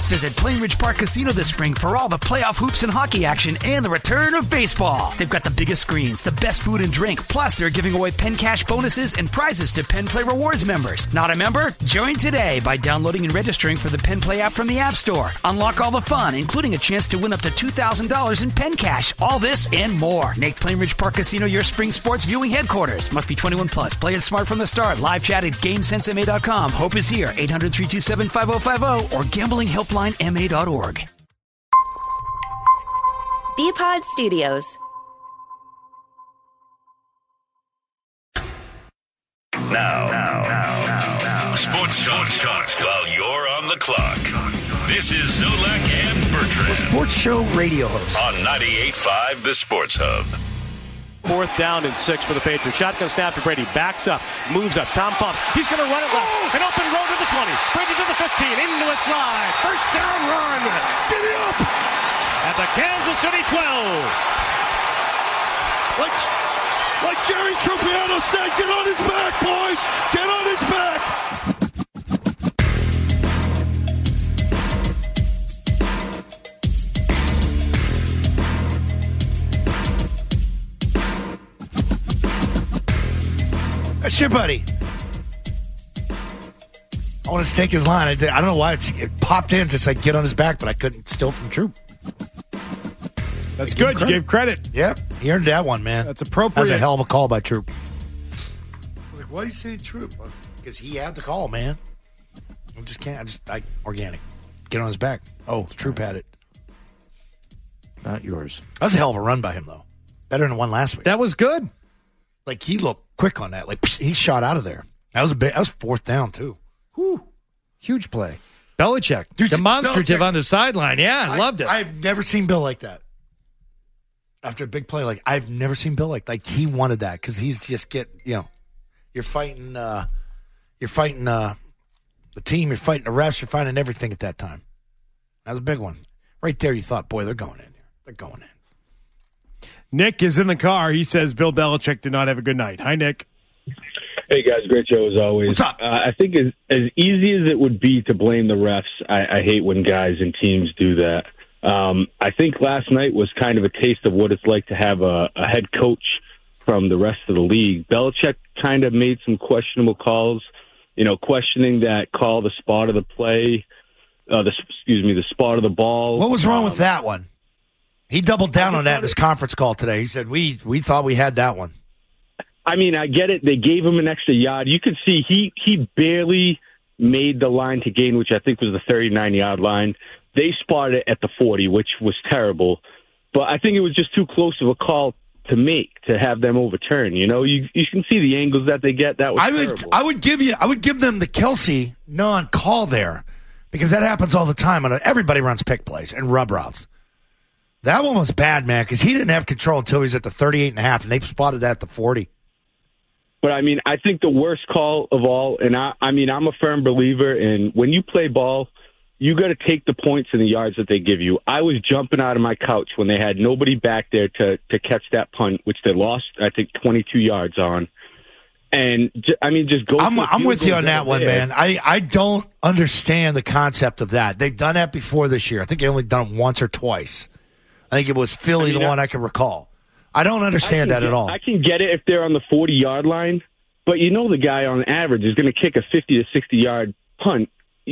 Visit Plainridge Park Casino this spring for all the playoff hoops and hockey action and the return of baseball. They've got the biggest screens, the best food and drink, plus they're giving away Penn Cash bonuses and prizes to Penn Play Rewards members. Not a member? Join today by downloading and registering for the Penn Play app from the App Store. Unlock all the fun, including a chance to win up to $2,000 in Penn Cash. All this and more. Make Plainridge Park Casino your spring sports viewing headquarters. Must be 21 plus. Play it smart from the start. Live chat at GameSenseMA.com. Hope is here. 800-327-5050 or gamblinghelplinema.org. BPod Studios. Now. Sports talk while you're on the clock. This is Zolak and Bertrand. Sports show radio host. On 98.5 The Sports Hub. 4th down and 6 for the Patriots. Shotgun snap to Brady. Backs up. Moves up. Tom pumps. He's going to run it left. An open road to the 20. Brady to the 15. Into a slide. First down run. Giddy up. At the Kansas City 12. Like Jerry Trupiano said, get on his back, boys. Get on his back. That's your buddy. I wanted to take his line. I don't know why it popped in, just like get on his back, but I couldn't steal from Troop. That's good. You gave credit. Yep. He earned that one, man. That's appropriate. That's a hell of a call by Troop. Like, why do you say Troop? Because he had the call, man. I just can't. Organic. Get on his back. Oh, Troop had it. Not yours. That was a hell of a run by him, though. Better than the one last week. That was good. Like, he looked quick on that. Like, he shot out of there. That was 4th down, too. Whew. Huge play. Belichick. Demonstrative on the sideline. Yeah, I loved it. I've never seen Bill like that. After a big play, I've never seen Bill like he wanted that because he's just you're fighting the team, you're fighting the refs, you're fighting everything at that time. That was a big one. Right there, you thought, boy, they're going in. They're going in. Nick is in the car. He says Bill Belichick did not have a good night. Hi, Nick. Hey, guys. Great show as always. What's up? I think as easy as it would be to blame the refs, I hate when guys and teams do that. I think last night was kind of a taste of what it's like to have a head coach from the rest of the league. Belichick kind of made some questionable calls, questioning that call, the spot of the play, the spot of the ball. What was wrong with that one? He doubled down on that in his conference call today. He said, we thought we had that one. I mean, I get it. They gave him an extra yard. You could see he barely made the line to gain, which I think was the 39-yard line. They spotted it at the 40, which was terrible. But I think it was just too close of a call to make to have them overturn. You can see the angles that they get. That was terrible. I would give them the Kelsey non-call there because that happens all the time. Everybody runs pick plays and rub routes. That one was bad, man, because he didn't have control until he was at the 38.5, and they spotted that at the 40. But, I mean, I think the worst call of all, and I'm a firm believer in when you play ball, you got to take the points and the yards that they give you. I was jumping out of my couch when they had nobody back there to catch that punt, which they lost, I think, 22 yards on. And, just go. I'm with you on that one, man. I don't understand the concept of that. They've done that before this year. I think they only done it once or twice. I think it was Philly, the one I can recall. I don't understand that at all. I can get it if they're on the 40-yard line, but the guy on average is going to kick a 50 to 60-yard punt.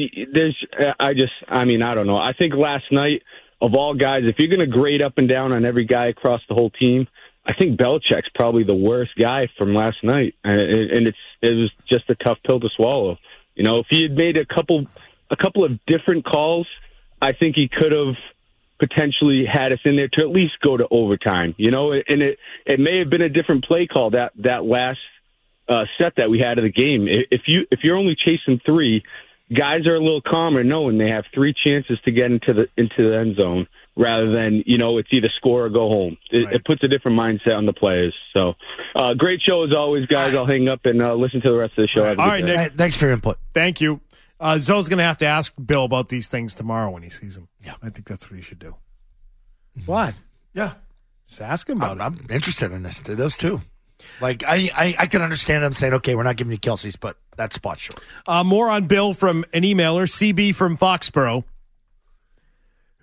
I don't know. I think last night, of all guys, if you're going to grade up and down on every guy across the whole team, I think Belichick's probably the worst guy from last night, and it was just a tough pill to swallow. If he had made a couple of different calls, I think he could have potentially had us in there to at least go to overtime. And it may have been a different play call that last set that we had of the game. If you're only chasing 3, guys are a little calmer knowing they have 3 chances to get into the end zone rather than, it's either score or go home. It puts a different mindset on the players. So, great show as always, guys. Right. I'll hang up and listen to the rest of the show. All right, Nick. Thanks for your input. Thank you. Zoe's going to have to ask Bill about these things tomorrow when he sees him. Yeah, I think that's what he should do. What? Yeah. Just ask him about it. I'm interested in those two. Like, I can understand them saying, okay, we're not giving you Kelsey's, but that spot's short. More on Bill from an emailer, CB from Foxborough.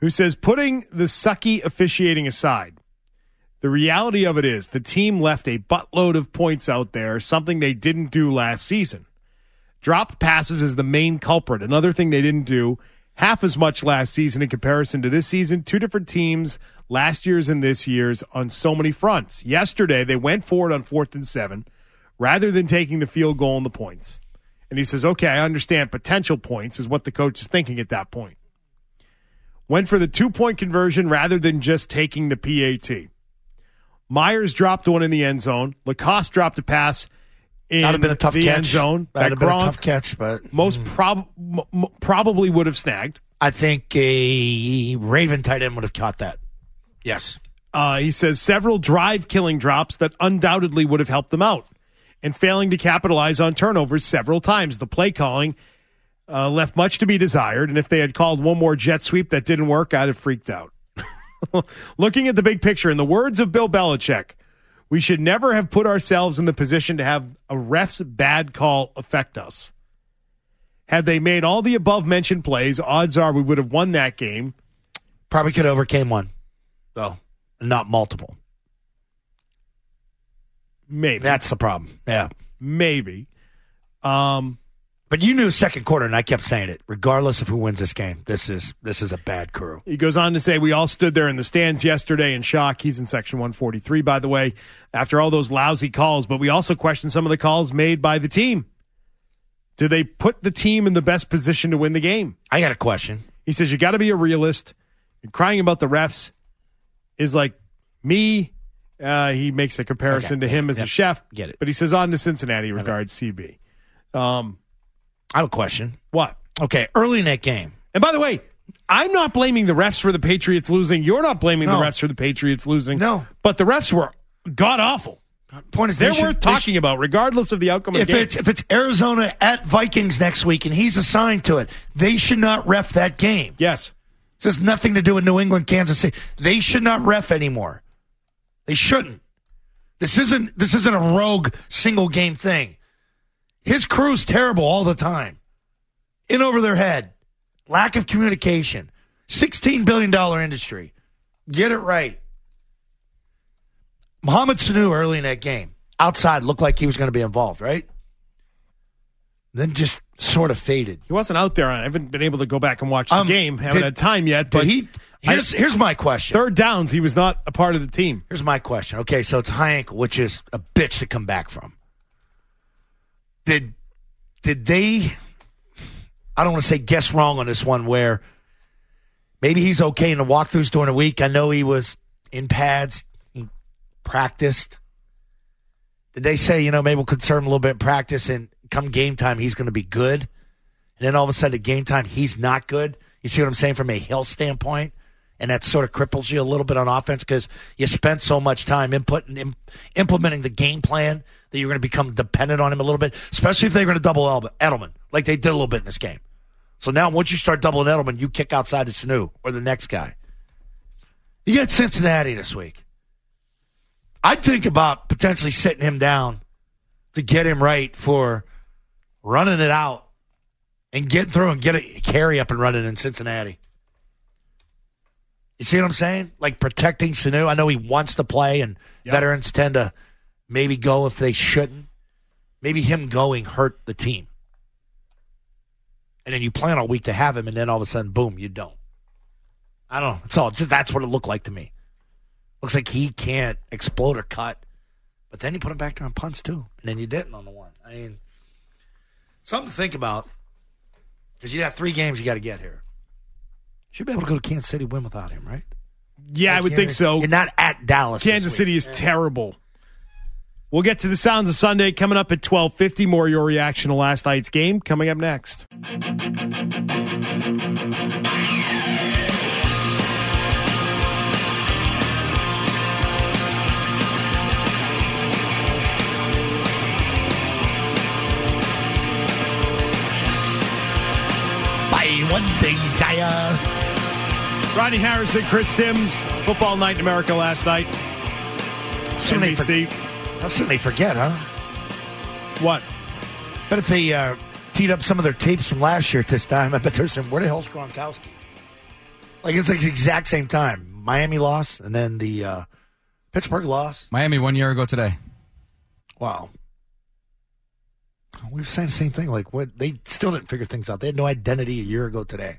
who says, putting the sucky officiating aside, the reality of it is the team left a buttload of points out there, something they didn't do last season. Dropped passes is the main culprit. Another thing they didn't do half as much last season in comparison to this season. Two different teams, last year's and this year's, on so many fronts. Yesterday, they went forward on 4th and 7 rather than taking the field goal and the points. And he says, okay, I understand potential points is what the coach is thinking at that point. Went for the 2-point conversion rather than just taking the PAT. Myers dropped one in the end zone. Lacoste dropped a pass in That'd have been a tough the catch. end zone. That'd have been a tough catch, but probably would have snagged. I think a Raven tight end would have caught that. Yes. He says several drive-killing drops that undoubtedly would have helped them out, and failing to capitalize on turnovers several times. The play calling left much to be desired, and if they had called one more jet sweep that didn't work, I'd have freaked out. Looking at the big picture, in the words of Bill Belichick, we should never have put ourselves in the position to have a ref's bad call affect us. Had they made all the above-mentioned plays, odds are we would have won that game. Probably could have overcame one, though, not multiple. Maybe. That's the problem. Yeah. Maybe. But you knew second quarter, and I kept saying it. Regardless of who wins this game, this is a bad crew. He goes on to say, we all stood there in the stands yesterday in shock. He's in section 143, by the way, after all those lousy calls. But we also questioned some of the calls made by the team. Do they put the team in the best position to win the game? I got a question. He says, you got to be a realist. And crying about the refs is like me. He makes a comparison to him as a chef. Get it. But he says, on to Cincinnati, regards CB. I have a question. What? Okay, early in that game. And by the way, I'm not blaming the refs for the Patriots losing. You're not blaming the refs for the Patriots losing. No. But the refs were god-awful. Point is, they're worth talking about, regardless of the outcome of the game. If it's Arizona at Vikings next week and he's assigned to it, they should not ref that game. Yes. This has nothing to do with New England, Kansas City. They should not ref anymore. They shouldn't. This isn't a rogue single game thing. His crew's terrible all the time. In over their head. Lack of communication. $16 billion industry. Get it right. Mohamed Sanu early in that game. Outside looked like he was going to be involved, right? Then just sort of faded. He wasn't out there. I haven't been able to go back and watch the game. Haven't had time yet. But here's my question. Third downs, he was not a part of the team. Here's my question. Okay, so it's high ankle, which is a bitch to come back from. Did they, I don't want to say guess wrong on this one, where maybe he's okay in the walkthroughs during the week. I know he was in pads. He practiced. Did they say, maybe we'll concern him a little bit in practice, and come game time, he's going to be good? And then all of a sudden at game time, he's not good? You see what I'm saying from a health standpoint? And that sort of cripples you a little bit on offense because you spent so much time implementing the game plan that you're going to become dependent on him a little bit, especially if they're going to double Edelman, like they did a little bit in this game. So now once you start doubling Edelman, you kick outside to Sanu or the next guy. You got Cincinnati this week. I'd think about potentially sitting him down to get him right for running it out and getting through and get a carry up and running in Cincinnati. You see what I'm saying? Like protecting Sanu. I know he wants to play, and veterans tend to maybe go if they shouldn't. Maybe him going hurt the team. And then you plan all week to have him, and then all of a sudden, boom, you don't. I don't know. That's what it looked like to me. Looks like he can't explode or cut. But then you put him back there on punts, too. And then you didn't on the one. I mean, something to think about. Because you have 3 games you got to get here. Should be able to go to Kansas City, win without him, right? Yeah, I would think so. You're not at Dallas. Kansas City is terrible. We'll get to the sounds of Sunday coming up at 12:50. More of your reaction to last night's game coming up next. By one desire. Rodney Harrison, Chris Sims, football night in America last night. NBC. How soon they forget, huh? What? But if they teed up some of their tapes from last year at this time, I bet there's some, where the hell's Gronkowski? Like, it's like the exact same time. Miami lost, and then the Pittsburgh lost. Miami 1 year ago today. Wow. We were saying the same thing. Like, what? They still didn't figure things out. They had no identity a year ago today.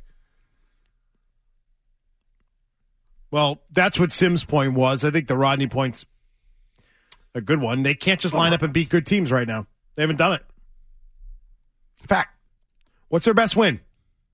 Well, that's what Sim's point was. I think the Rodney point's a good one. They can't just line up and beat good teams right now. They haven't done it. Fact. What's their best win?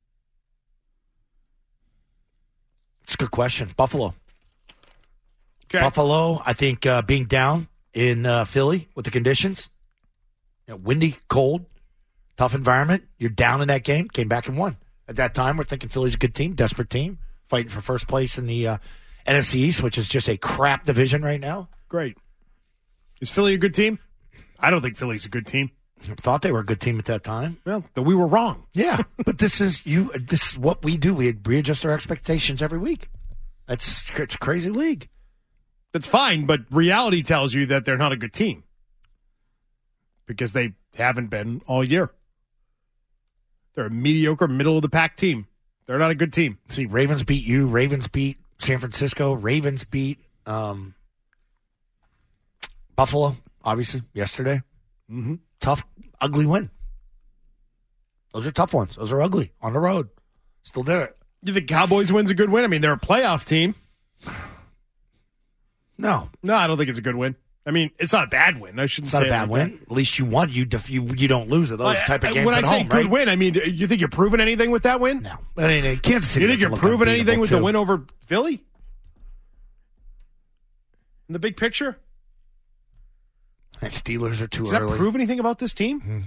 It's a good question. Buffalo. Okay. Buffalo, I think being down in Philly with the conditions, windy, cold, tough environment. You're down in that game, came back and won. At that time, we're thinking Philly's a good team, desperate team, fighting for first place in the NFC East, which is just a crap division right now. Great. Is Philly a good team? I don't think Philly's a good team. I thought they were a good team at that time. Well, but we were wrong. Yeah, but this is what we do. We readjust our expectations every week. It's a crazy league. That's fine, but reality tells you that they're not a good team because they haven't been all year. They're a mediocre, middle-of-the-pack team. They're not a good team. See, Ravens beat you. Ravens beat San Francisco. Ravens beat Buffalo, obviously, yesterday. Mm-hmm. Tough, ugly win. Those are tough ones. Those are ugly on the road. Still did it. You think Cowboys win's a good win? I mean, they're a playoff team. No, I don't think it's a good win. I mean, it's not a bad win. I shouldn't say it's not a bad win. At least you won. You don't lose at those type of games when at I say home, good right? win, I mean, you think you're proving anything with that win? No. I mean, Kansas City. You think you're proving anything with the win over Philly? In the big picture? And Steelers are too Does early. Does that prove anything about this team? Mm-hmm.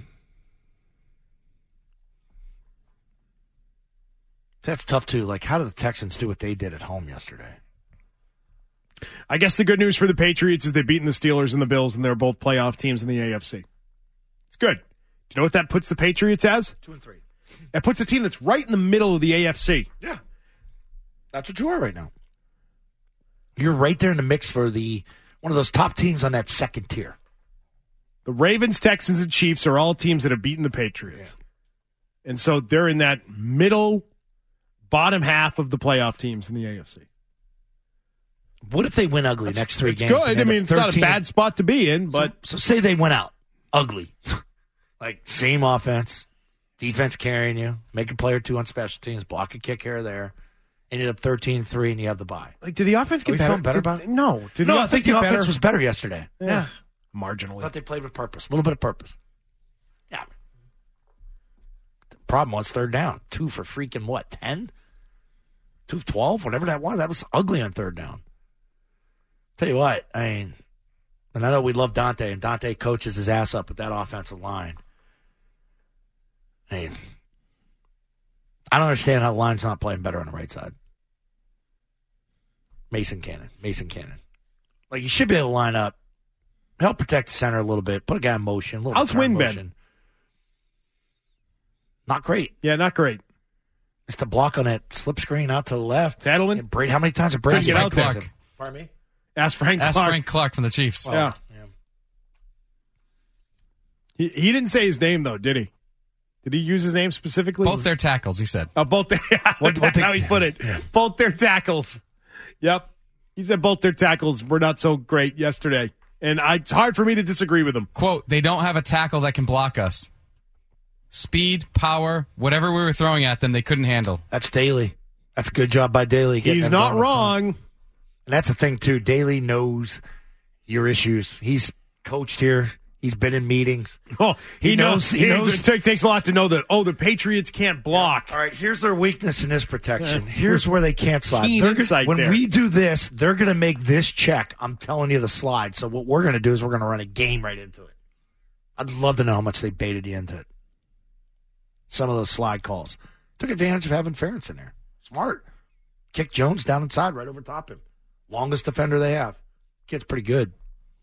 That's tough, too. Like, how did the Texans do what they did at home yesterday? I guess the good news for the Patriots is they've beaten the Steelers and the Bills, and they're both playoff teams in the AFC. It's good. Do you know what that puts the Patriots as? 2-3. That puts a team that's right in the middle of the AFC. Yeah. That's what you are right now. You're right there in the mix for one of those top teams on that second tier. The Ravens, Texans, and Chiefs are all teams that have beaten the Patriots. Yeah. And so they're in that middle, bottom half of the playoff teams in the AFC. What if they win ugly next three games? Good. I mean, it's not a bad spot to be in, but... So say they went out ugly. Like, same offense, defense carrying you, make a play or two on special teams, block a kick here or there, ended up 13-3, and you have the bye. Like, did the offense get better? Better about it? No. I think the offense was better yesterday. Yeah. Marginally. I thought they played with purpose. A little bit of purpose. Yeah. The problem was third down. 2 for freaking what, 10? 2 of 12? Whatever that was. That was ugly on third down. Tell you what, I mean, and I know we love Dante, and Dante coaches his ass up with that offensive line. I mean, I don't understand how the line's not playing better on the right side. Mason Cannon. Like, you should be able to line up, help protect the center a little bit, put a guy in motion. How's Win been? Not great. Yeah, not great. It's the block on that slip screen out to the left. Edelman? Brady, how many times have Brady get out there? Pardon me? Ask Frank Clark from the Chiefs. Yeah. He didn't say his name, though, did he? Did he use his name specifically? Both their tackles, he said. Both their that's how he put it. Yeah. Both their tackles. Yep. He said both their tackles were not so great yesterday. And it's hard for me to disagree with him. Quote, they don't have a tackle that can block us. Speed, power, whatever we were throwing at them, they couldn't handle. That's Daly. That's a good job by Daly. He's not wrong. And that's the thing, too. Daly knows your issues. He's coached here. He's been in meetings. Oh, he knows. He knows. It takes a lot to know that, the Patriots can't block. Yeah. All right, here's their weakness in this protection. Here's where they can't slide. When there. we do this, they're going to make this check. I'm telling you to slide. So what we're going to do is we're going to run a game right into it. I'd love to know how much they baited you into it. Some of those slide calls. Took advantage of having Ferentz in there. Smart. Kick Jones down inside right over top him. Longest defender they have. Kid's pretty good.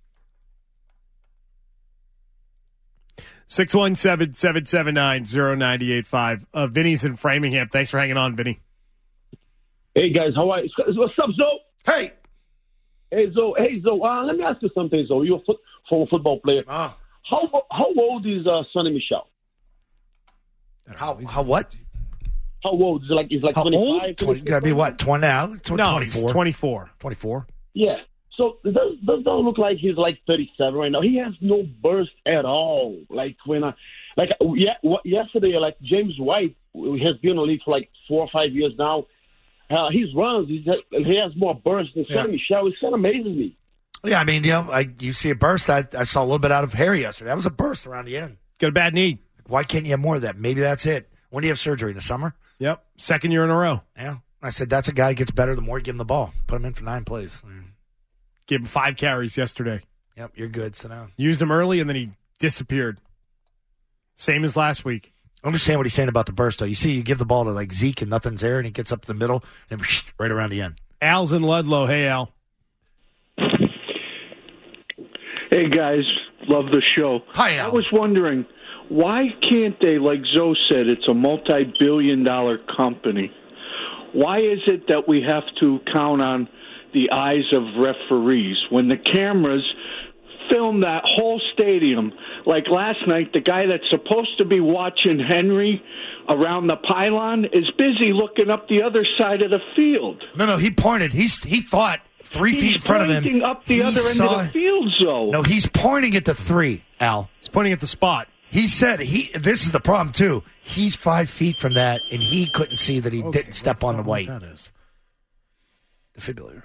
617-779-0985. Vinny's in Framingham. Thanks for hanging on, Vinny. Hey, guys. How are you? What's up, Zoe? Hey. Hey, Zoe. Let me ask you something, Zoe. You're a former football player. How old is Sonny Michel? How what? How old? Is it like he's like How 25? old? 20, gotta be what? 20 now? No, 24. he's 24. 24. Yeah. So it does not look like he's like 37 right now. He has no burst at all. Yesterday, like James White, he has been in the league for like 4 or 5 years now. He runs. He has more burst than Sonny Michel. It kind of amazes me. Yeah, I mean, you see a burst. I saw a little bit out of Harry yesterday. That was a burst around the end. Got a bad knee. Why can't you have more of that? Maybe that's it. When do you have surgery? In the summer? Yep. Second year in a row. Yeah. I said, that's a guy who gets better the more you give him the ball. Put him in for 9 plays. Gave him 5 carries yesterday. Yep, you're good. Sit down. Used him early, and then he disappeared. Same as last week. I understand what he's saying about the burst, though. You see, you give the ball to like Zeke and nothing's there, and he gets up the middle and right around the end. Al's in Ludlow. Hey, Al. Hey, guys. Love the show. Hi, Al. I was wondering, why can't they, like Zoe said, it's a multi-billion-dollar company. Why is it that we have to count on the eyes of referees when the cameras film that whole stadium? Like last night, the guy that's supposed to be watching Henry around the pylon is busy looking up the other side of the field. No, he pointed. He thought 3 feet in front of him. He's pointing up the other end of the field zone. No, he's pointing at the 3, Al. He's pointing at the spot. He said this is the problem, too. He's 5 feet from that, and he couldn't see that he didn't step on the white. That is. Defibrillator.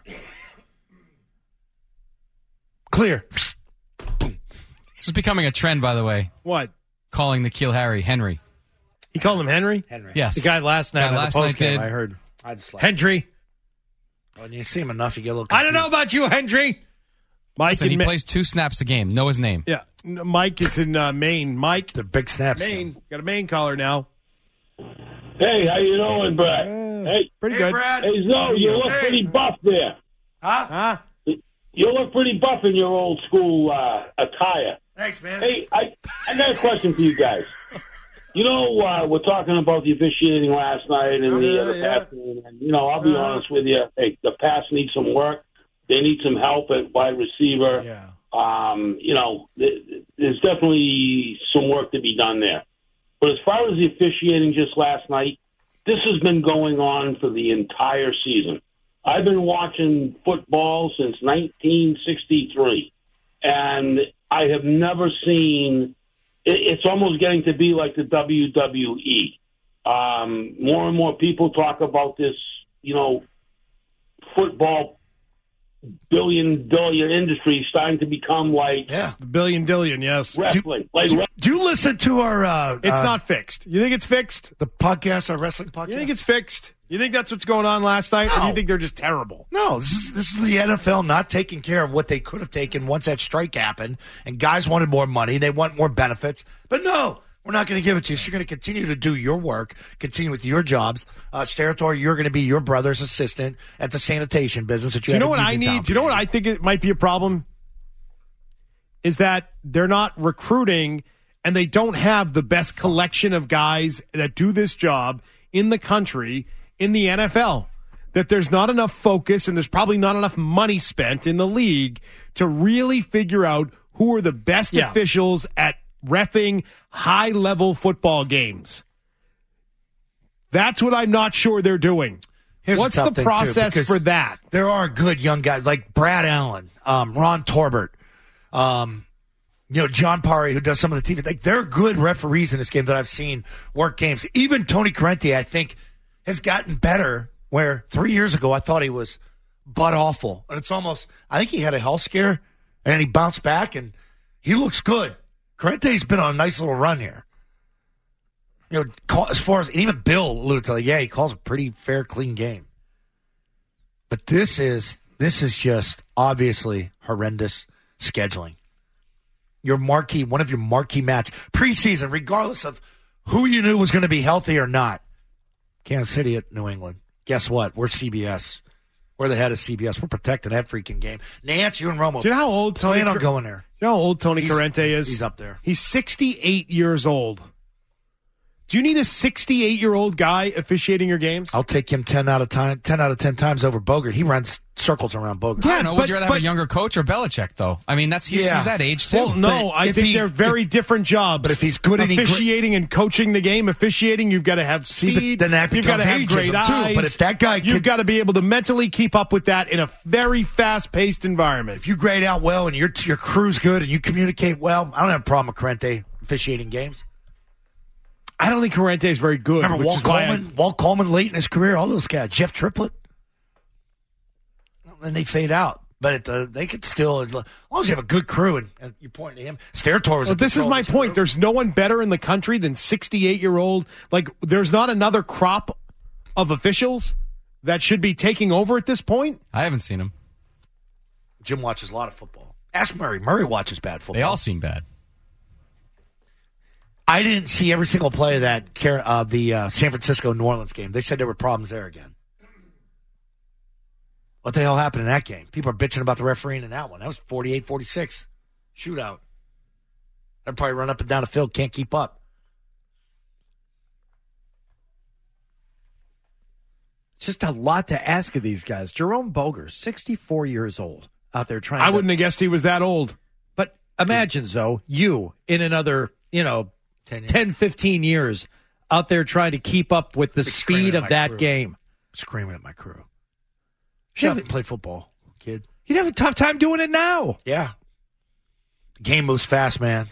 Clear. This is becoming a trend, by the way. What? Calling N'Keal Harry Henry. He called him Henry? Henry. Yes. The guy last night. Last night did. I heard. I just like Hendry. when you see him enough, you get a little I confused. don't know about you, Hendry. Mike Listen, he in plays 2 snaps a game. Know his name. Yeah. Mike is in Maine. Mike. The big snaps. Maine. Got a Maine caller now. Hey, how you doing, Brad? Hey, Pretty good. Brad. Hey, Zoe, you look pretty buff there. Huh? You look pretty buff in your old school attire. Thanks, man. Hey, I got a question for you guys. You know, we're talking about the officiating last night and the passing. And, I'll be honest with you. Hey, the pass needs some work. They need some help at wide receiver. Yeah. There's definitely some work to be done there. But as far as the officiating just last night, this has been going on for the entire season. I've been watching football since 1963, and I have never seen it's almost getting to be like the WWE. More and more people talk about this, football billion industry starting to become like Billion Dillion, yes. wrestling. Do you listen to our... It's not fixed. You think it's fixed? The podcast, our wrestling podcast? You think it's fixed? You think that's what's going on last night? Or do No. you think they're just terrible? No, this is the NFL not taking care of what they could have taken once that strike happened, and guys wanted more money, they want more benefits. But no, we're not going to give it to you. So you're going to continue to do your work, continue with your jobs. Steratore, you're going to be your brother's assistant at the sanitation business that Do you know what I need? Do you know what I think it might be a problem? Is that they're not recruiting and they don't have the best collection of guys that do this job in the country, in the NFL. That there's not enough focus and there's probably not enough money spent in the league to really figure out who are the best officials at reffing high-level football games. That's what I'm not sure they're doing. What's the process for that? There are good young guys like Brad Allen, Ron Torbert, John Parry, who does some of the TV. Like, they're good referees in this game that I've seen work games. Even Tony Corrente, I think, has gotten better, where 3 years ago I thought he was butt awful. And it's almost, I think he had a health scare, and then he bounced back, and he looks good. Corrente's been on a nice little run here. As far as, and even Bill alluded to, he calls a pretty fair, clean game. But this is just obviously horrendous scheduling. One of your marquee match preseason, regardless of who you knew was going to be healthy or not. Kansas City at New England. Guess what? We're CBS. We're the head of CBS. We're protecting that freaking game. Nance, you and Romo. Do you know how old Tony? Plan on going there. You know how old Tony Corrente is? He's up there. He's 68 years old. Do you need a 68-year-old guy officiating your games? I'll take him 10 out of 10 times over Bogart. He runs circles around Bogart. I don't know. Would you rather have a younger coach or Belichick, though? I mean, he's that age, too. Well, no, I think they're very different jobs. But if he's good at officiating and coaching the game, officiating, you've got to have speed. Then that you've got to have ageism, great eyes. too. But if that guy you've got to be able to mentally keep up with that in a very fast-paced environment. If you grade out well and your crew's good and you communicate well, I don't have a problem with Corrente officiating games. I don't think Corrente is very good. Remember Walt Coleman late in his career, all those guys, Jeff Triplett. Then they fade out. But they could still, as long as you have a good crew and you're pointing to him. Sterator was this is my point. Crew. There's no one better in the country than 68-year-old. Like, there's not another crop of officials that should be taking over at this point. I haven't seen him. Jim watches a lot of football. Ask Murray. Murray watches bad football. They all seem bad. I didn't see every single play of the San Francisco-New Orleans game. They said there were problems there again. What the hell happened in that game? People are bitching about the refereeing in that one. That was 48-46. Shootout. They'll probably run up and down the field, can't keep up. It's just a lot to ask of these guys. Jerome Boger, 64 years old, out there trying I wouldn't have guessed he was that old. But imagine, Zoe, you in another, 10, 15 years out there trying to keep up with the speed of that game. Screaming at my crew. Shut up and play football, kid. You'd have a tough time doing it now. Yeah. The game moves fast, man.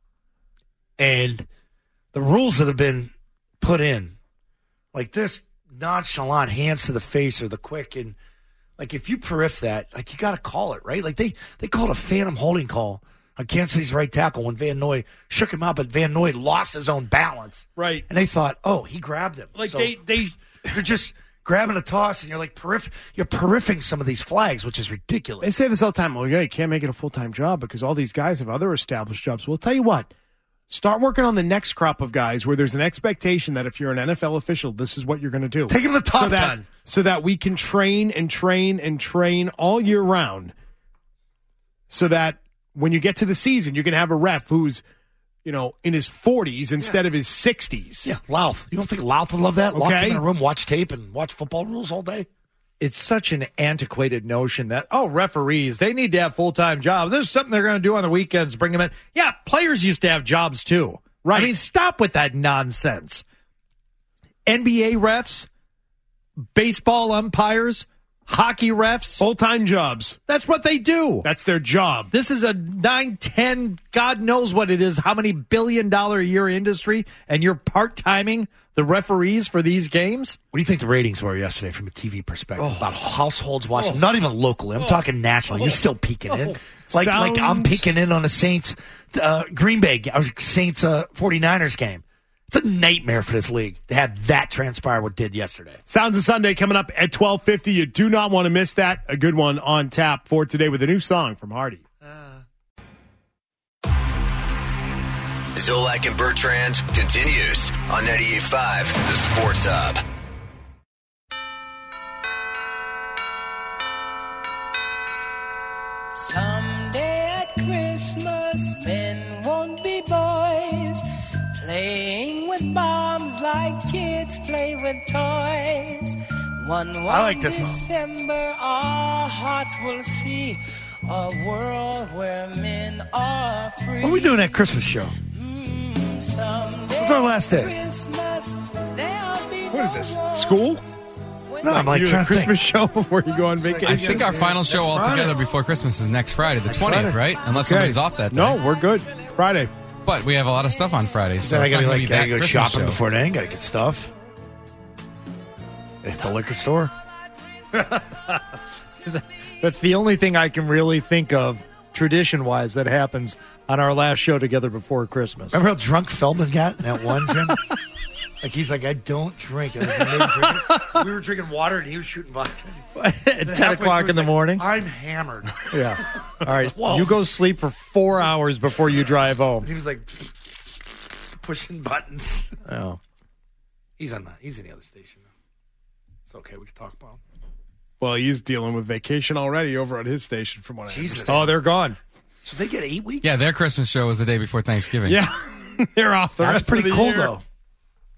And the rules that have been put in, like this nonchalant hands to the face or the quick, and like if you perif that, like you got to call it, right? Like they called a phantom holding call on Kansas City's right tackle when Van Noy shook him out, but Van Noy lost his own balance. Right. And they thought, oh, he grabbed him. Like so they're just grabbing a toss, and you're like you're periffing some of these flags, which is ridiculous. They say this all the time. Well, yeah, you can't make it a full-time job because all these guys have other established jobs. Well, I'll tell you what. Start working on the next crop of guys where there's an expectation that if you're an NFL official, this is what you're going to do. Take him to the Top Gun. So that we can train and train and train all year round so that when you get to the season, you can have a ref who's, in his 40s instead of his 60s. Yeah, Louth. You don't think Louth would love that? Okay. Lock him in a room, watch tape, and watch football rules all day? It's such an antiquated notion that, referees, they need to have full-time jobs. This is something they're going to do on the weekends, bring them in. Yeah, players used to have jobs too. Right. I mean, stop with that nonsense. NBA refs, baseball umpires, hockey refs. Full-time jobs. That's what they do. That's their job. This is a 9, 10, God knows what it is, how many billion-dollar-a-year industry, and you're part-timing the referees for these games? What do you think the ratings were yesterday from a TV perspective? About households watching, not even locally. I'm talking national. You're still peeking in. Like I'm peeking in on the Saints, Green Bay, Saints 49ers game. It's a nightmare for this league to have that transpire what did yesterday. Sounds of Sunday coming up at 12:50. You do not want to miss that. A good one on tap for today with a new song from Hardy. Zolak and Bertrand continues on 98.5, The Sports Hub. Someday at Christmas, men won't be boys, playing with bombs like kids play with toys. One like this December, our hearts will see a world where men are free. What are we doing at Christmas show? What's our last day? What is this? School? No, I'm like you do trying a to Christmas think. show before you go on vacation. I think our final show altogether before Christmas is next Friday, the 20th, right? Unless somebody's off that day. No, we're good. Friday. But we have a lot of stuff on Friday, so Then I it's not gotta going to be that go Christmas shopping show. before then. Gotta get stuff at the liquor store. That's the only thing I can really think of, tradition-wise, that happens on our last show together before Christmas. Remember how drunk Feldman got in that one, Jim? Like he's like, I don't drink. We were drinking water and he was shooting vodka. At 10 o'clock in the morning? I'm hammered. Yeah. All right. Whoa. You go sleep for 4 hours before you drive home. He was like pushing buttons. Oh. He's in the other station. It's okay. We can talk about him. Well, he's dealing with vacation already over at his station from what I understand. Oh, they're gone. So they get 8 weeks? Yeah, their Christmas show was the day before Thanksgiving. Yeah. They're off the That's rest pretty of the cool, year. though.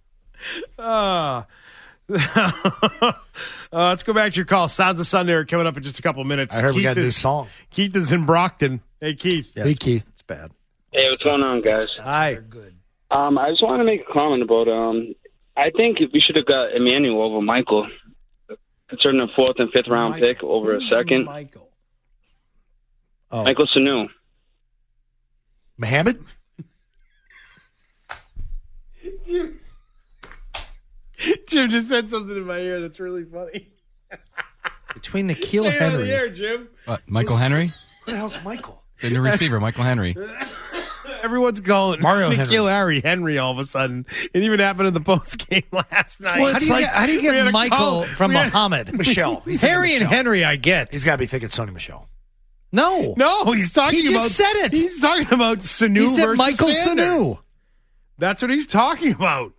Let's go back to your call. Sounds of Sunday are coming up in just a couple of minutes. I heard we got a new song. Keith is in Brockton. Hey, Keith. Yeah, hey, Keith. It's bad. Hey, what's going on, guys? Hi. Good. I just want to make a comment about. I think we should have got Emmanuel over Michael, concerning a 4th and 5th round pick over a second. Michael Sanu. Muhammad? Jim just said something in my ear that's really funny. Between N'Keal Say it on the Henry. air, Jim. What, Michael Henry? What the hell's Michael? The new receiver, Michael Henry. Everyone's calling Mario N'Keal Henry all of a sudden. It even happened in the post game last night. Well, How do you we had get a Michael call. from Muhammad? Michelle. He's thinking Harry and Michelle. Henry, I get. He's got to be thinking Sony Michelle. No. No, he's talking He about. just said it. He's talking about Sanu He said versus Michael Sanders. Sanu. That's what he's talking about.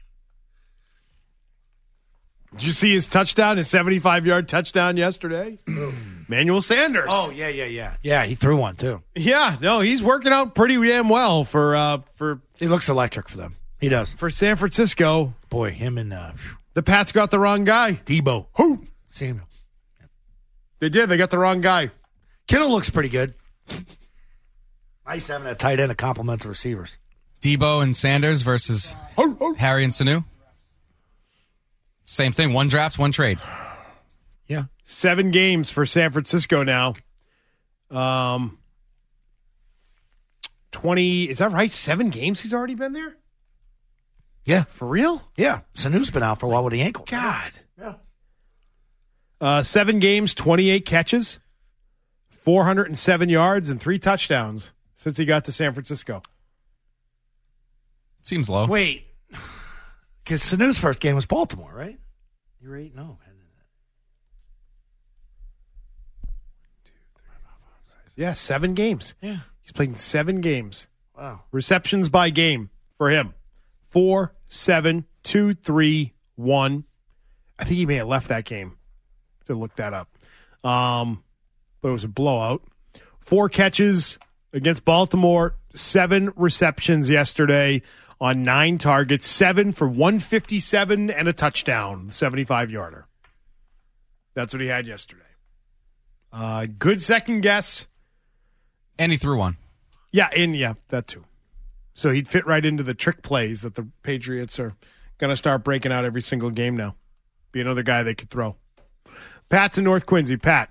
Did you see his touchdown, his 75-yard touchdown yesterday? Manuel Sanders. Oh, yeah. Yeah, he threw one, too. Yeah, no, he's working out pretty damn well for He looks electric for them. He does. for San Francisco. Boy, him and The Pats got the wrong guy. Debo. Who? Samuel. They did. They got the wrong guy. Kittle looks pretty good. Nice having a tight end to complement the receivers. Debo and Sanders versus Harry and Sanu. Same thing. One draft, one trade. Yeah. 7 games for San Francisco now. 20, is that right? 7 games he's already been there? Yeah. For real? Yeah. Sanu's been out for a while with the ankle. God. Yeah. 7 games, 28 catches, 407 yards, and 3 touchdowns since he got to San Francisco. Seems low. Wait. Because Sanu's first game was Baltimore, right? You're 8-0. Yeah, 7 games. Yeah. He's played in 7 games. Wow. Receptions by game for him. 4, 7, 2, 3, 1. I think he may have left that game to look that up. But it was a blowout. 4 catches against Baltimore, 7 receptions yesterday on 9 targets, 7 for 157 and a touchdown, 75-yarder. That's what he had yesterday. Good second guess. And he threw one. Yeah, that too. So he'd fit right into the trick plays that the Patriots are going to start breaking out every single game now. Be another guy they could throw. Pat's in North Quincy. Pat.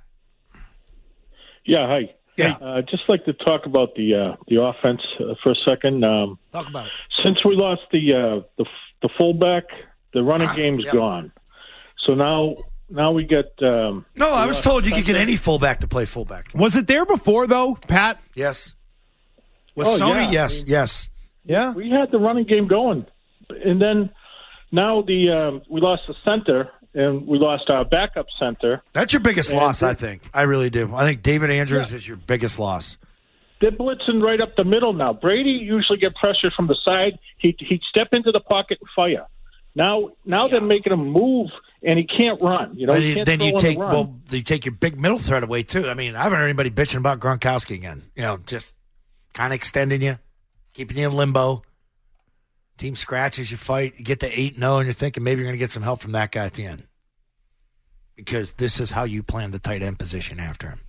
Yeah, hi. Yeah. Just like to talk about the offense for a second. Talk about it. Since we lost the fullback, the running game's gone. So now we get. No, I was told you could get any fullback to play fullback. Was it there before, though, Pat? Yes. With Sony, yeah. yes. Yeah. We had the running game going, and then now we lost the center and we lost our backup center. That's your biggest loss, I think. I really do. I think David Andrews is your biggest loss. They're blitzing right up the middle now. Brady usually get pressure from the side. He'd step into the pocket and fire. Now they're making him move, and he can't run. You know, he can't then throw you on take the run. you take your big middle threat away too. I mean, I haven't heard anybody bitching about Gronkowski again. You know, just kind of extending you, keeping you in limbo. Team scratches, you fight, you get to 8-0, and you're thinking maybe you're going to get some help from that guy at the end. Because this is how you plan the tight end position after him.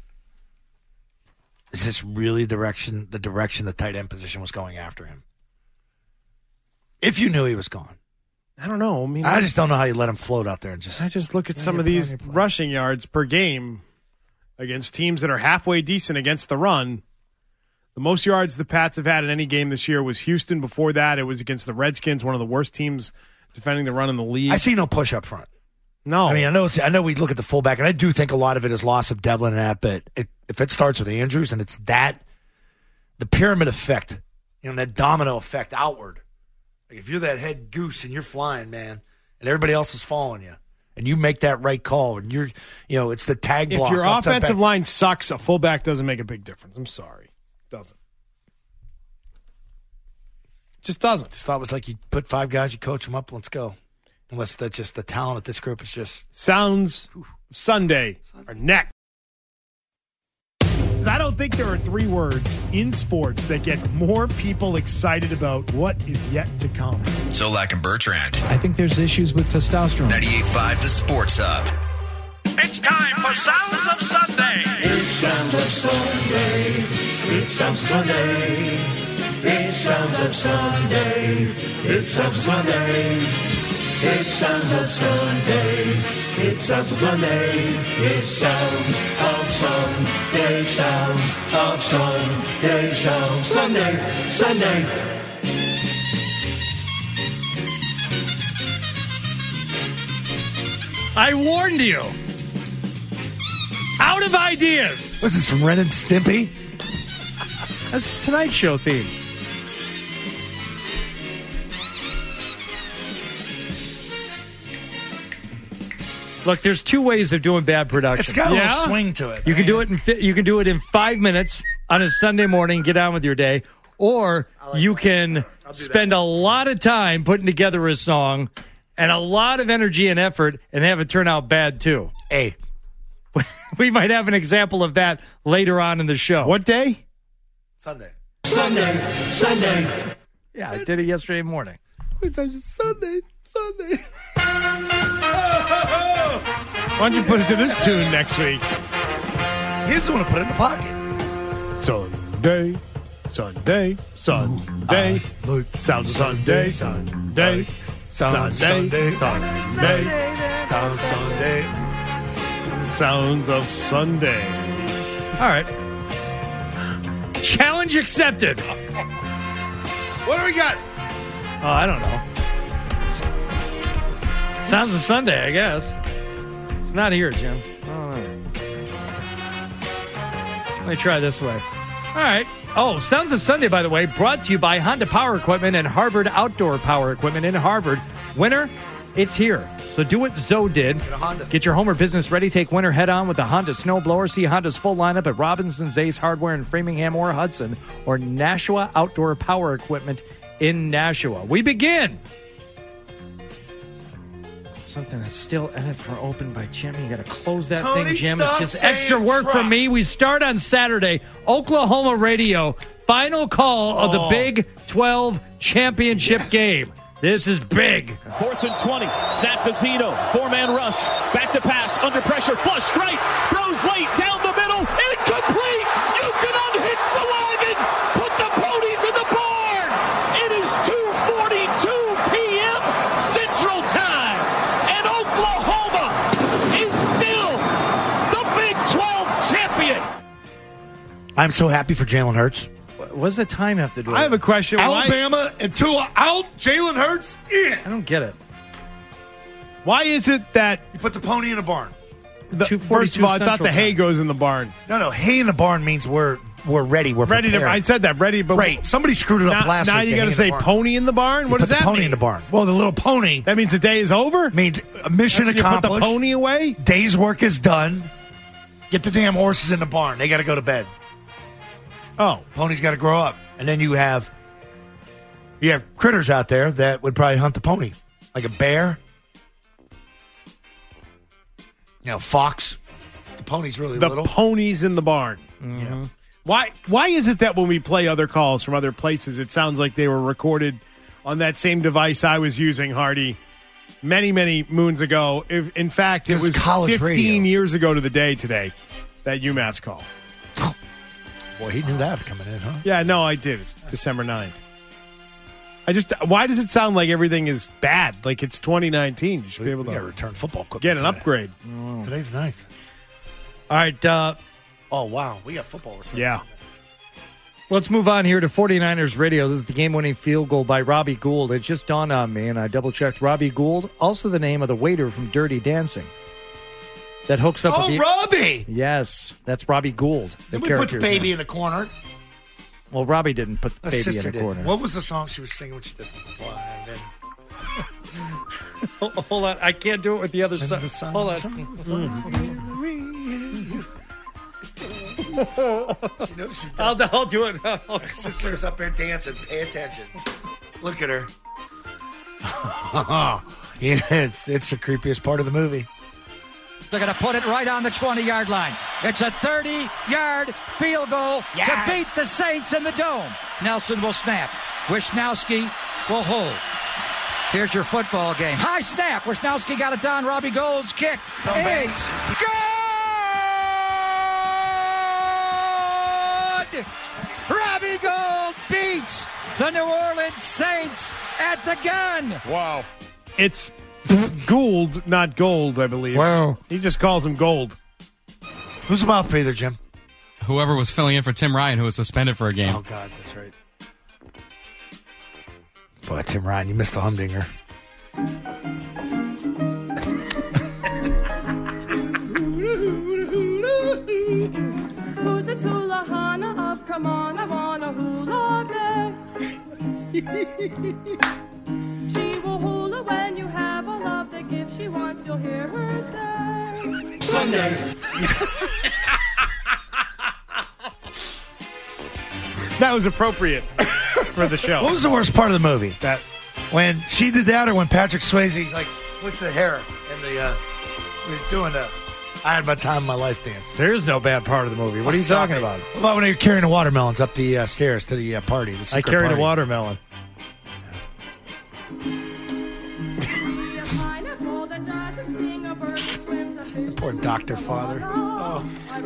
Is this really the direction the tight end position was going after him? If you knew he was gone. I don't know. I mean, I just don't know how you let him float out there and just. I just look at some of these rushing yards per game against teams that are halfway decent against the run. The most yards the Pats have had in any game this year was Houston. Before that, it was against the Redskins, one of the worst teams defending the run in the league. I see no push up front. No. I mean, I know we look at the fullback, and I do think a lot of it is loss of Devlin and that, but if it starts with Andrews and it's that, the pyramid effect, that domino effect outward. Like if you're that head goose and you're flying, man, and everybody else is following you, and you make that right call, and it's the tag block. If your offensive line sucks, a fullback doesn't make a big difference. I'm sorry. Doesn't. Just doesn't. Just thought it was like you put 5 guys, you coach them up, let's go. Unless that's just the talent of this group is just. Sounds Sunday or next. Because I don't think there are 3 words in sports that get more people excited about what is yet to come. Zolak and Bertrand. I think there's issues with testosterone. 98.5 The Sports Hub. It's time for Sounds of Sunday. It sounds of Sunday. It sounds Sunday. It sounds of Sunday. It sounds of Sunday. It sounds of Sunday. It sounds of Sunday. It sounds of Sunday. Sounds of Sunday. Sounds Sunday. Sunday. I warned you. Out of ideas. What's this from Ren and Stimpy? That's the Tonight Show theme. Look, there's 2 ways of doing bad production. It's got a little swing to it. You can do it in 5 minutes on a Sunday morning, get on with your day, or you can spend a lot of time putting together a song and a lot of energy and effort and have it turn out bad too. Hey, we might have an example of that later on in the show. What day? Sunday. Yeah, I did it yesterday morning. Sunday. Why don't you put it to this tune next week? He's the one to put it in the pocket. Sunday. Sounds of Sunday. Sunday. Sounds of Sunday. All right. Challenge accepted. What do we got? Oh, I don't know. Sounds of Sunday, I guess. It's not here, Jim. I don't know. Let me try this way. All right. Oh, Sounds of Sunday, by the way, brought to you by Honda Power Equipment and Harvard Outdoor Power Equipment in Harvard. Winter, it's here. So do what Zoe did. Get your home or business ready. Take winter head on with the Honda snowblower. See Honda's full lineup at Robinson's Ace Hardware in Framingham or Hudson, or Nashua Outdoor Power Equipment in Nashua. We begin. Something that's still edited for open by Jim. You got to close that thing, Jim. It's just extra work for me. We start on Saturday. Oklahoma radio. Final call of the Big 12 championship game. This is big. 4th and 20. Snap to Zeno. 4-man rush. Back to pass. Under pressure. Flush straight. Throws late. Down the middle. Incomplete. You can unhitch the wagon. Put the ponies in the barn. It is 2:42 p.m. Central Time. And Oklahoma is still the Big 12 champion. I'm so happy for Jalen Hurts. What does the time have to do with it? I have a question. Alabama and Tua out. Jalen Hurts in. I don't get it. Why is it that You put the pony in the barn. first of all, I thought the hay time. goes in the barn. No, hay in the barn means we're ready. We're Ready to. prepared. I said that ready, but Right. Somebody screwed it up last now week. you the got hay to in say the barn. pony in the barn. You What put does that the pony mean? in the barn. Well, the little pony That means the day is over. means a mission That's when you put the accomplished. pony away. Day's work is done. Get the damn horses in the barn. They got to go to bed. Oh, Pony's got to grow up, and then you have critters out there that would probably hunt the pony, like a bear, fox. The pony's really the little. pony's in the barn. Yeah. Why is it that when we play other calls from other places, it sounds like they were recorded on that same device I was using, Hardy, many, many moons ago? In fact, it It's was college 15 radio. years ago to the day today, that UMass call. Boy, he knew that coming in, huh? Yeah, no, I did. It's December 9th. Why does it sound like everything is bad? Like it's 2019. You should be able We got to to return football equipment get an today. upgrade. Today's 9th. All right. Oh, wow. We got football. Yeah. Let's move on here to 49ers radio. This is the game-winning field goal by Robbie Gould. It just dawned on me, and I double-checked. Robbie Gould, also the name of the waiter from Dirty Dancing. That hooks up with the... Robbie! Yes, that's Robbie Gould. Did we put the baby in the corner? Well, Robbie didn't put the The baby sister in the did. corner. What was the song she was singing when she does the and then Hold on. I can't do it with the other side. Hold on. She knows she does. I'll do it. Her sister's up there dancing. Pay attention. Look at her. Yeah, it's the creepiest part of the movie. They're going to put it right on the 20-yard line. It's a 30-yard field goal to beat the Saints in the Dome. Nelson will snap. Wisnowski will hold. Here's your football game. High snap. Wisnowski got it down. Robbie Gould's kick is good! Robbie Gould beats the New Orleans Saints at the gun. Wow. It's Gould, not Gold, I believe. Wow. He just calls him Gold. Who's the mouth breather, Jim? Whoever was filling in for Tim Ryan, who was suspended for a game. Oh, God, that's right. Boy, Tim Ryan, you missed the humdinger. Who's this hula hana of come on, I wanna hula back. She will hula when you have a love that gives she wants, you'll hear her say Sunday. That was appropriate for the show. What was the worst part of the movie? That when she did that, or when Patrick Swayze like flipped the hair and he was doing the "I Had My Time in My Life" dance. There is no bad part of the movie. What are you talking about? What about when you're carrying the watermelons up the stairs to the party? I carried a watermelon. Poor Dr. Father. Oh.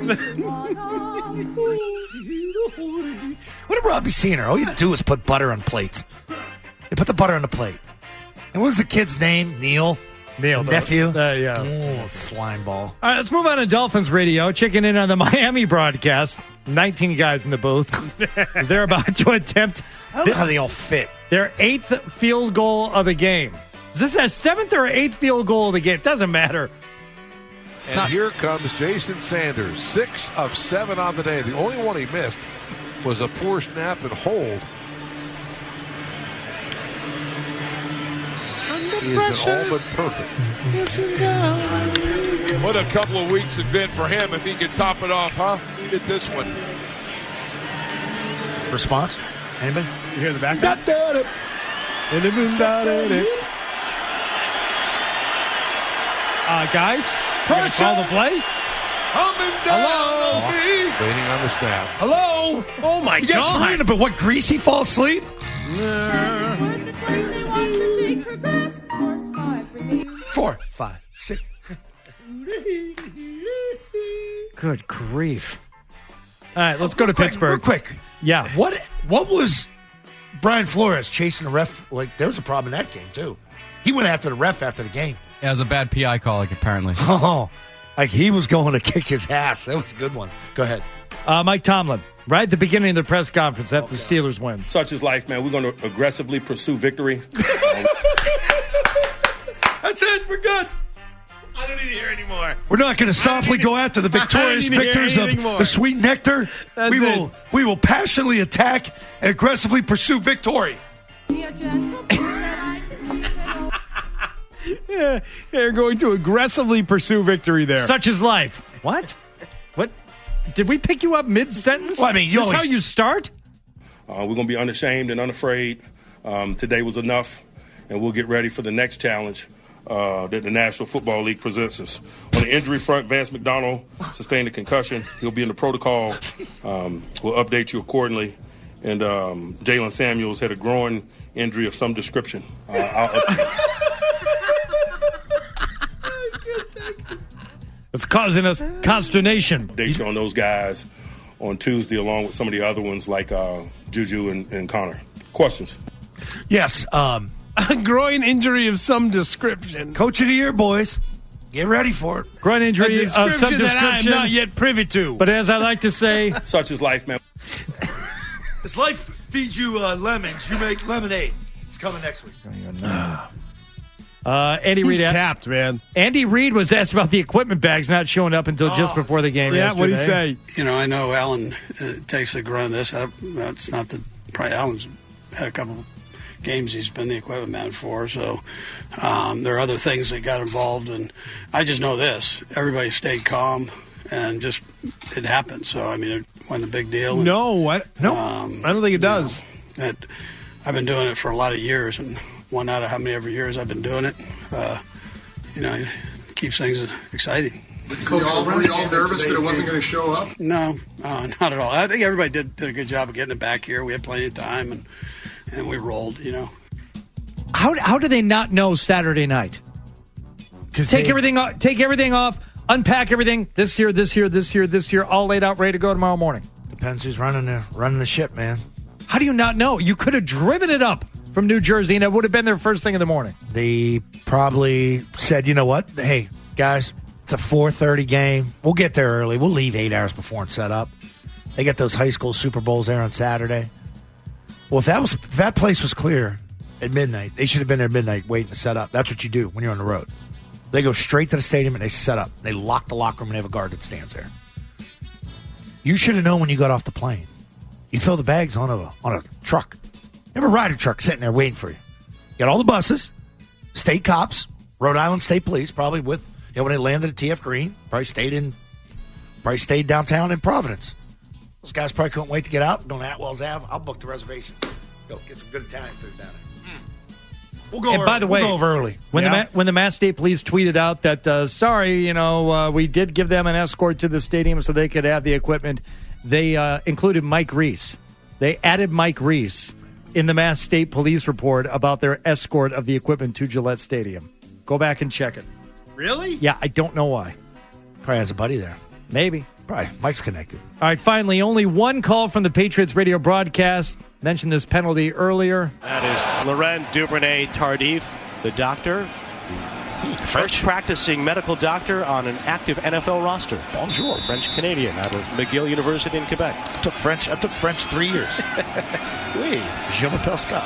What did Robbie seen her? All you do is put butter on plates. They put the butter on the plate. And what was the kid's name? Neil? Neil. The nephew? Yeah. Oh, slime ball. All right, let's move on to Dolphins radio. Checking in on the Miami broadcast. 19 guys in the booth. As they're about to attempt. I don't know how they all fit. Their 8th field goal of the game. Is this their 7th or 8th field goal of the game? It doesn't matter. And here comes Jason Sanders, 6 of 7 on the day. The only one he missed was a poor snap and hold. He has been all but perfect. What a couple of weeks had been for him if he could top it off, huh? Get this one. Response? Anybody? You hear the back? Guys, call the play? Hello? Waiting on the snap. Hello? Oh, my God. But what, greasy fall asleep? Four, 5, 6. Good grief. All right, let's go to Pittsburgh. Real quick. Yeah. What was Brian Flores chasing the ref? Like, there was a problem in that game, too. He went after the ref after the game. Yeah, it was a bad PI call, apparently. Oh, like he was going to kick his ass. That was a good one. Go ahead. Mike Tomlin, right at the beginning of the press conference after the Steelers win. Such is life, man. We're going to aggressively pursue victory. That's it. We're good. I don't need to hear anymore. We're not going to softly go after the victorious victors of the sweet nectar. We will passionately attack and aggressively pursue victory. Yeah, they're going to aggressively pursue victory there. Such is life. What? What? Did we pick you up mid-sentence? Well, I mean, Is this how you start? We're going to be unashamed and unafraid. Today was enough, and we'll get ready for the next challenge that the National Football League presents us. On the injury front, Vance McDonald sustained a concussion. He'll be in the protocol. We'll update you accordingly. And Jalen Samuels had a groin injury of some description. It's causing us consternation. Update you on those guys on Tuesday, along with some of the other ones like Juju and Connor. Questions? Yes. A groin injury of some description. Coach of the year, boys. Get ready for it. Groin injury of some description that I'm not yet privy to. But as I like to say, such is life, man. As life feeds you lemons, you make lemonade. It's coming next week. Andy He's Reid tapped, man. Andy Reid was asked about the equipment bags not showing up until just before the game. Yeah, what did he say? You know, I know Allen takes a grunt of this. That's not the probably Allen's had a couple games he's been the equipment man for. So there are other things that got involved, and I just know this: everybody stayed calm and just it happened. So I mean, it wasn't a big deal. No, I don't think it does. I've been doing it for a lot of years, and one out of how many ever years I've been doing it, it keeps things exciting. Were you all nervous that it wasn't going to show up? No, not at all. I think everybody did a good job of getting it back here. We had plenty of time, and we rolled, How do they not know Saturday night? Take everything off, unpack everything. This here, all laid out, ready to go tomorrow morning. Depends who's running the ship, man. How do you not know? You could have driven it up from New Jersey, and it would have been there first thing in the morning. They probably said, you know what? Hey, guys, it's a 4:30 game. We'll get there early. We'll leave 8 hours before and set up. They get those high school Super Bowls there on Saturday. Well, if that place was clear at midnight, they should have been there at midnight waiting to set up. That's what you do when you're on the road. They go straight to the stadium and they set up. They lock the locker room and they have a guard that stands there. You should have known when you got off the plane. You throw the bags on a truck. You have a rider truck sitting there waiting for you. You got all the buses, state cops, Rhode Island State Police, probably with when they landed at TF Green, probably stayed downtown in Providence. Those guys probably couldn't wait to get out. Going to Atwells Ave. I'll book the reservations. Go get some good Italian food down there. We'll go. And by the way, we'll go over early. When the Mass State Police tweeted out that sorry, we did give them an escort to the stadium so they could have the equipment. They included Mike Reese. They added Mike Reese in the Mass State Police report about their escort of the equipment to Gillette Stadium. Go back and check it. Really? Yeah, I don't know why. Probably has a buddy there. Maybe. Probably. Mike's connected. All right, finally, only one call from the Patriots radio broadcast. Mentioned this penalty earlier. That is Laurent Duvernay-Tardif, the doctor. First practicing medical doctor on an active NFL roster. Bonjour. French-Canadian out of McGill University in Quebec. I took French 3 years. Oui. Je m'appelle Scott.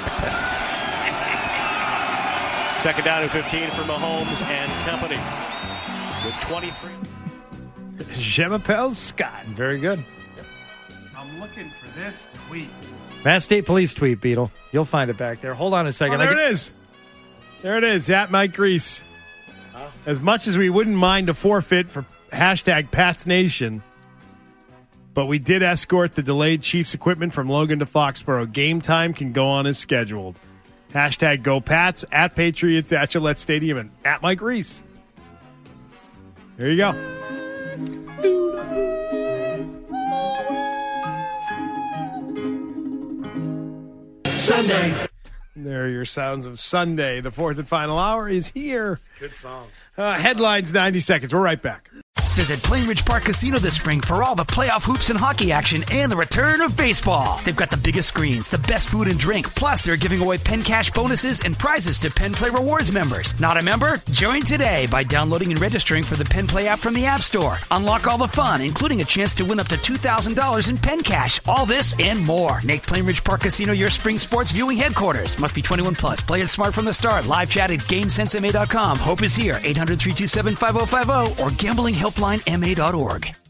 Second down and 15 for Mahomes and company with 23. Je m'appelle Scott. Very good. Yep. I'm looking for this tweet. Mass State Police tweet, Beetle. You'll find it back there. Hold on a second. Oh, there it is. There it is. At Mike Reese. As much as we wouldn't mind a forfeit for hashtag Pats Nation, but we did escort the delayed Chiefs equipment from Logan to Foxborough. Game time can go on as scheduled. Hashtag Go Pats, at Patriots, at Gillette Stadium, and at Mike Reese. There you go. Sunday. There are your sounds of Sunday. The fourth and final hour is here. Good song. Headlines, 90 seconds. We're right back. Visit Plainridge Park Casino this spring for all the playoff hoops and hockey action and the return of baseball. They've got the biggest screens, the best food and drink, plus they're giving away Penn Cash bonuses and prizes to Penn Play Rewards members. Not a member? Join today by downloading and registering for the Penn Play app from the App Store. Unlock all the fun, including a chance to win up to $2,000 in Penn Cash. All this and more. Make Plainridge Park Casino your spring sports viewing headquarters. Must be 21 plus. Play it smart from the start. Live chat at GameSenseMA.com. Hope is here. 800-327-5050 or gamblinghelplinema.org.